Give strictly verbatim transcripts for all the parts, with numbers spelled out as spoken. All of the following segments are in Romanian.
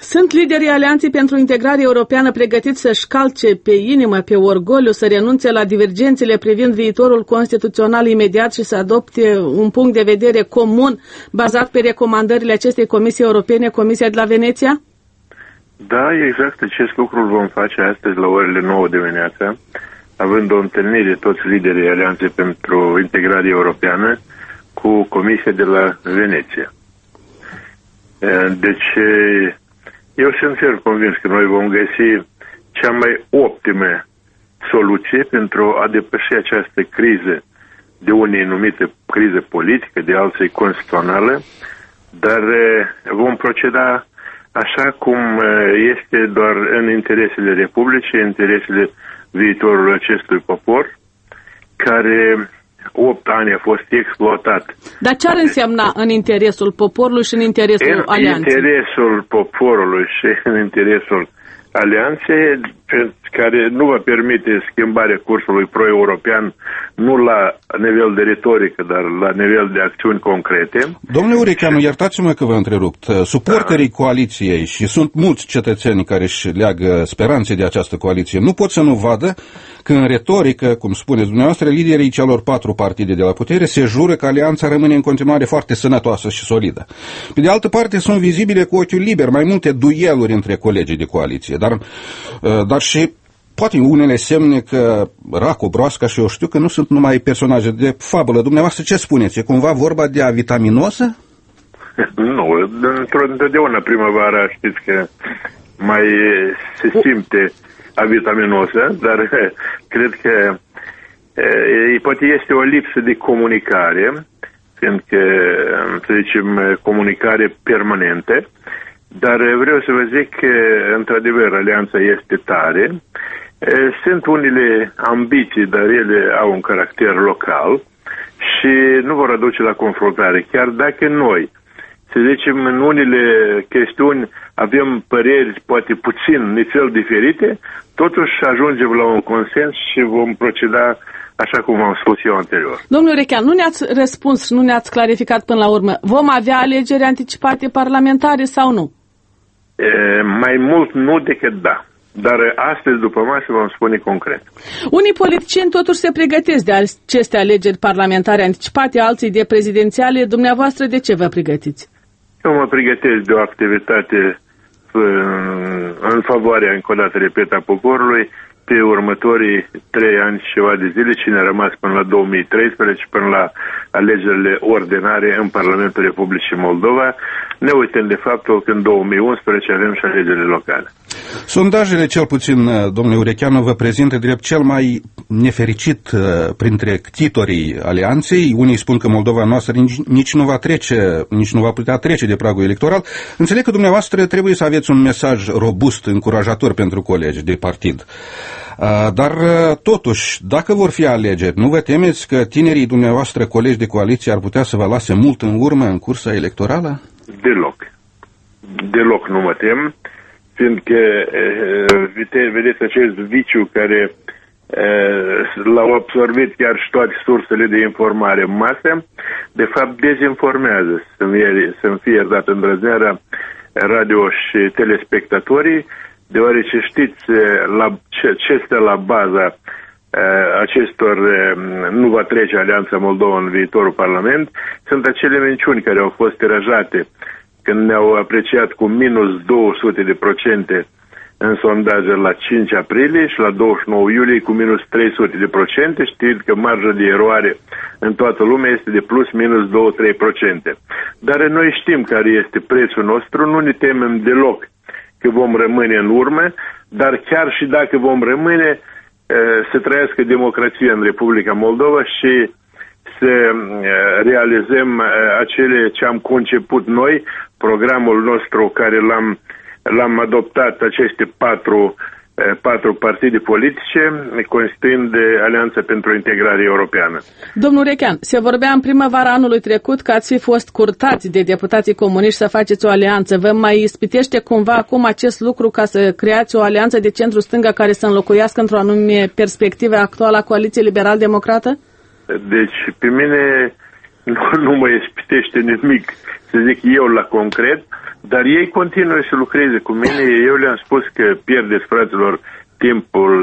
Sunt liderii Alianței pentru Integrare Europeană pregătiți să-și calce pe inimă, pe orgoliu, să renunțe la divergențele privind viitorul constituțional imediat și să adopte un punct de vedere comun bazat pe recomandările acestei Comisii Europene, Comisia de la Veneția? Da, exact acest lucru îl vom face astăzi la orele nouă dimineața, având o întâlnire toți liderii Alianței pentru Integrare Europeană cu Comisia de la Veneția. Deci, eu sunt ferm convins că noi vom găsi cea mai optimă soluție pentru a depăși această criză, de unii numită criză politică, de alții constituțională, dar vom proceda așa cum este doar în interesele Republicii, în interesele viitorului acestui popor, care opt ani a fost exploatat. Dar ce ar însemna în interesul poporului și în interesul în Alianței? În interesul poporului și în interesul Alianței, care nu va permite schimbarea cursului pro-european, nu la nivel de retorică, dar la nivel de acțiuni concrete. Domnule Urecheanu, iertați-mă că vă întrerupt. Suporterii da. coaliției, și sunt mulți cetățeni care își leagă speranțe de această coaliție, nu pot să nu vadă că în retorică, cum spuneți dumneavoastră, liderii celor patru partide de la putere se jură că alianța rămâne în continuare foarte sănătoasă și solidă. Pe de altă parte, sunt vizibile cu ochiul liber mai multe dueluri între colegii de coaliție, dar, dar și poate unele semne că Racu, Broasca și eu știu că nu sunt numai personaje de fabulă. Dumneavoastră ce spuneți? E cumva vorba de avitaminosă? Nu, întotdeauna primăvara știți că mai se simte avitaminosă, dar cred că e, poate este o lipsă de comunicare, fiindcă, să zicem, comunicare permanentă, dar vreau să vă zic că, într-adevăr, alianța este tare. Sunt unele ambiții, dar ele au un caracter local și nu vor aduce la confruntare. Chiar dacă noi, să zicem, în unele chestiuni avem păreri poate puțin, nițel diferite, totuși ajungem la un consens și vom proceda așa cum am spus eu anterior. Domnule Urecheanu, nu ne-ați răspuns, nu ne-ați clarificat până la urmă. Vom avea alegeri anticipate parlamentare sau nu? E, mai mult nu decât da. Dar astăzi, după masă, vom spune concret. Unii politicieni totuși se pregătesc de aceste alegeri parlamentare anticipate, alții de prezidențiale. Dumneavoastră, de ce vă pregătiți? Eu mă pregătesc de o activitate în, în favoarea, încă o dată, repet, a poporului, pe următorii trei ani și ceva de zile, cine a rămas până la două mii treisprezece, până la alegerile ordinare în Parlamentul Republicii Moldova, ne uităm de faptul că în două mii unsprezece avem și alegerile locale. Sondajele, cel puțin, domnule Urecheanu, vă prezintă drept cel mai nefericit printre ctitorii alianței. Unii spun că Moldova noastră nici, nici nu va trece, nici nu va putea trece de pragul electoral. Înțeleg că dumneavoastră trebuie să aveți un mesaj robust, încurajator pentru colegi de partid. Dar, totuși, dacă vor fi alegeri, nu vă temeți că tinerii dumneavoastră colegi de coaliție ar putea să vă lase mult în urmă în cursa electorală? Deloc. Deloc nu mă tem, fiindcă, vedeți, acest viciu care l-au absorbit chiar și toate sursele de informare în masă, de fapt dezinformează, să-mi fie iertat îndrăznerea, radio și telespectatorii, deoarece știți la ce, ce stă la baza acestor nu va trece Alianța Moldova în viitorul Parlament, sunt acele minciuni care au fost tirajate când ne-au apreciat cu minus două sute de procente în sondaje la cinci aprilie și la douăzeci și nouă iulie cu minus trei sute de procente, știind că marja de eroare în toată lumea este de plus minus două trei procente. Dar noi știm care este prețul nostru, nu ne temem deloc că vom rămâne în urmă, dar chiar și dacă vom rămâne, să trăiască democrația în Republica Moldova și să realizăm acele ce am conceput noi, programul nostru care l-am, l-am adoptat, aceste patru, patru partide politice, constituind Alianța pentru Integrare Europeană. Domnul Urecheanu, se vorbea în primăvara anului trecut că ați fi fost curtați de deputații comuniști să faceți o alianță. Vă mai ispitește cumva acum acest lucru ca să creați o alianță de centru-stânga care să înlocuiască într-o anume perspectivă actuală a Coaliției Liberal-Democrată? Deci, pe mine nu, nu mă ispitește nimic să zic eu la concret, dar ei continuă să lucreze cu mine. Eu le-am spus că pierdeți, fraților, timpul,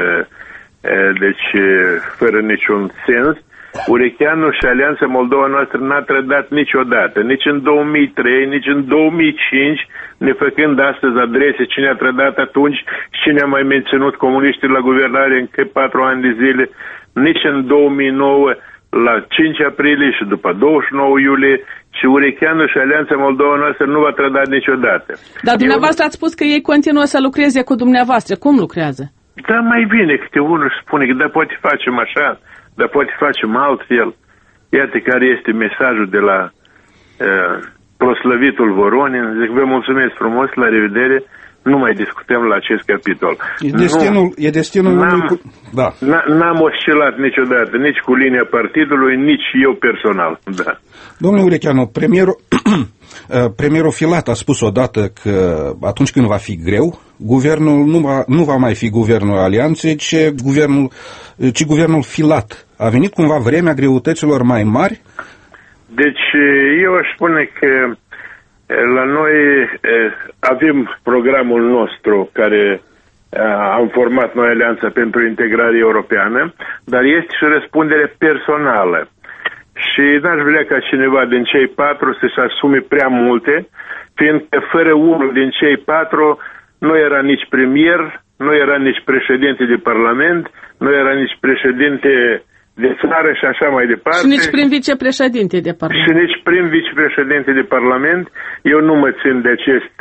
deci fără niciun sens. Urecheanu și Alianța Moldova noastră n-a trădat niciodată, nici în două mii trei, nici în două mii cinci, ne făcând astăzi adrese cine a trădat atunci și cine a mai menținut comuniștii la guvernare încă patru ani de zile, nici în două mii nouă, la cinci aprilie și după douăzeci și nouă iulie, și Urecheanu și Alianța Moldova noastră nu va trădat niciodată. Dar dumneavoastră Eu... ați spus că ei continuă să lucreze cu dumneavoastră. Cum lucrează? Da, mai bine, câte unul spune că da, poate facem așa, dar poate facem altfel. Iată care este mesajul de la uh, proslăvitul Voronin. Zic, vă mulțumesc frumos, la revedere, nu mai discutăm la acest capitol. E destinul... Nu, e destinul n-am, cu... da. n-am oscilat niciodată, nici cu linia partidului, nici eu personal. Da. Domnule Urecheanu, premierul, premierul Filat a spus odată că atunci când va fi greu, guvernul nu va, nu va mai fi guvernul Alianței, ci guvernul, ci guvernul Filat. A venit cumva vremea greutăților mai mari? Deci eu aș spune că la noi avem programul nostru care am format noi Alianța pentru Integrare Europeană, dar este și răspundere personală. Și n-aș vrea ca cineva din cei patru să-și asume prea multe, fiindcă fără unul din cei patru nu era nici premier, nu era nici președinte de parlament, nu era nici președinte de țară și așa mai departe. Și nici prim vicepreședinte de parlament. Și nici prim vicepreședinte de parlament. Eu nu mă țin de acest,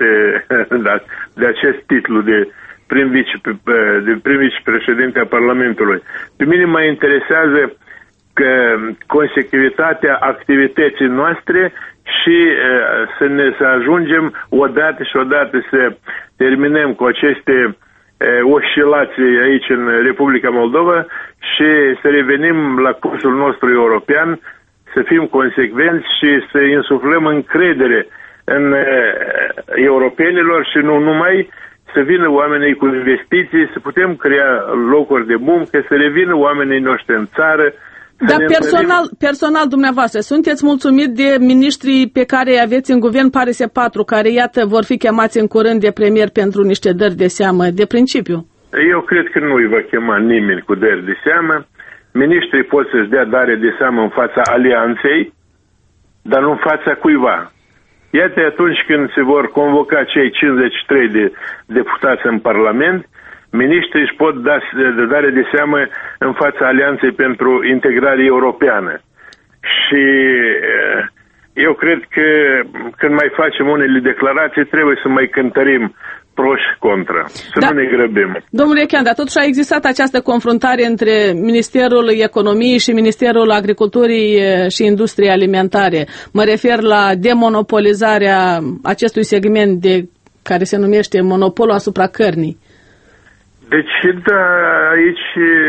de acest titlu de prim, vice, de prim vicepreședinte a Parlamentului. Pe mine mă interesează că consecvitatea activității noastre și să ne să ajungem odată și odată să terminăm cu aceste oscilații aici în Republica Moldova și să revenim la cursul nostru european, să fim consecvenți și să insuflăm încredere în europenilor și nu numai, să vină oamenii cu investiții, să putem crea locuri de muncă, să revină oamenii noștri în țară. Dar personal, personal dumneavoastră, sunteți mulțumit de miniștrii pe care îi aveți în guvern, pare să patru, care, iată, vor fi chemați în curând de premier pentru niște dări de seamă, de principiu? Eu cred că nu îi va chema nimeni cu dări de seamă. Miniștrii pot să-și dea dare de seamă în fața alianței, dar nu în fața cuiva. Iată, atunci când se vor convoca cei cincizeci și trei de deputați în Parlament, miniștrii își pot da de dare de seamă în fața Alianței pentru Integrare Europeană. Și eu cred că când mai facem unele declarații, trebuie să mai cântărim pro și contra, să da. nu ne grăbim. Domnule Chean, dar totuși a existat această confruntare între Ministerul Economiei și Ministerul Agriculturii și Industriei Alimentare. Mă refer la demonopolizarea acestui segment de care se numește monopolul asupra cărnii. Deci, da, aici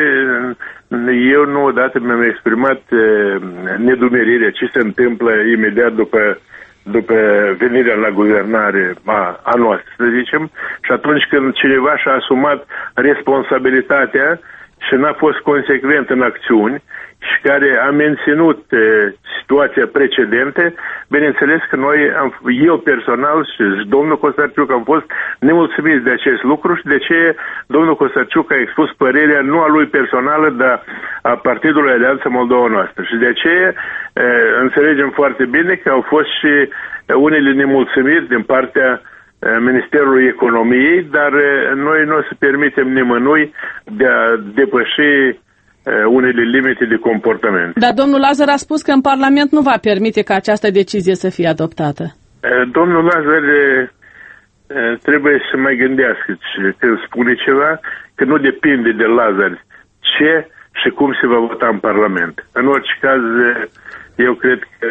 eu nu odată mi-am exprimat nedumerirea ce se întâmplă imediat după, după venirea la guvernare a, a noastră, să zicem, și atunci când cineva și-a asumat responsabilitatea și n-a fost consecvent în acțiuni și care a menținut e, situația precedentă, bineînțeles că noi, am, eu personal și domnul Costarciuc am fost nemulțumiți de acest lucru și de ce domnul Costarciuc a expus părerea nu a lui personală, dar a Partidului Alianța Moldova noastră. Și de aceea e, înțelegem foarte bine că au fost și unele nemulțumiri din partea Ministerului Economiei, dar noi nu o să permitem nimănui de a depăși unele limite de comportament. Dar domnul Lazar a spus că în Parlament nu va permite ca această decizie să fie adoptată. Domnul Lazar trebuie să mai gândească când spune ceva, că nu depinde de Lazar ce și cum se va vota în Parlament. În orice caz, eu cred că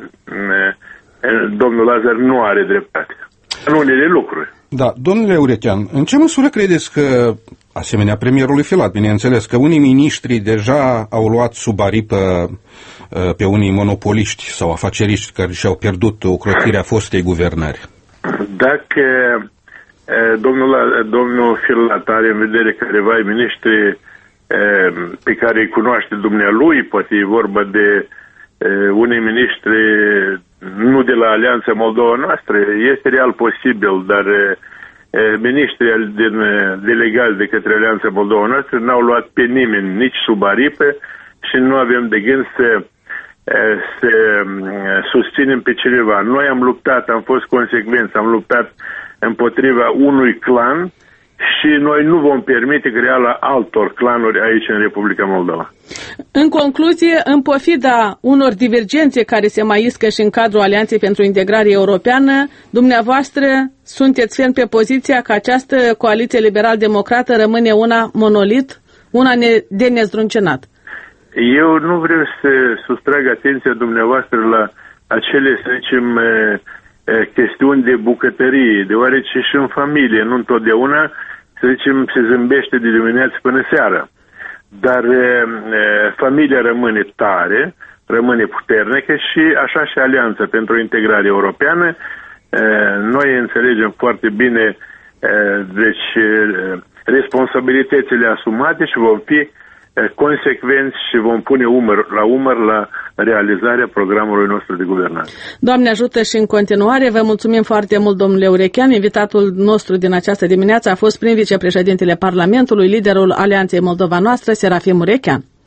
domnul Lazar nu are dreptate în unele lucruri. Da, domnule Urechean, în ce măsură credeți că, asemenea premierului Filat, bineînțeles, că unii miniștri deja au luat sub aripă pe unii monopoliști sau afaceriști care și-au pierdut ocrotirea fostei guvernări? Dacă domnul, domnul Filat are în vedere careva miniștri pe care îi cunoaște dumnealui, poate e vorba de unii miniștri nu de la Alianța Moldova noastră, este real posibil, dar miniștrii din delegați de către Alianța Moldova noastră n-au luat pe nimeni nici sub aripă și nu avem de gând să, să susținem pe cineva. Noi am luptat, am fost consecvenți, am luptat împotriva unui clan și noi nu vom permite crearea altor clanuri aici în Republica Moldova. În concluzie, în pofida unor divergențe care se mai iscă și în cadrul Alianței pentru Integrare Europeană, dumneavoastră sunteți ferm pe poziția că această coaliție liberal-democrată rămâne una monolit, una de nezdruncinat. Eu nu vreau să sustrag atenția dumneavoastră la acele, să zicem, chestiuni de bucătărie, deoarece și în familie, nu întotdeauna, să zicem, se zâmbește de dimineață până seara. Dar e, familia rămâne tare, rămâne puternică și așa și Alianța pentru Integrare Europeană. E, noi înțelegem foarte bine e, deci, e, responsabilitățile asumate și vom fi consecvenți și vom pune umăr la umăr la realizarea programului nostru de guvernare. Doamne ajută și în continuare. Vă mulțumim foarte mult, domnule Urechean. Invitatul nostru din această dimineață a fost prim vicepreședintele Parlamentului, liderul Alianței Moldova Noastră, Serafim Urechean.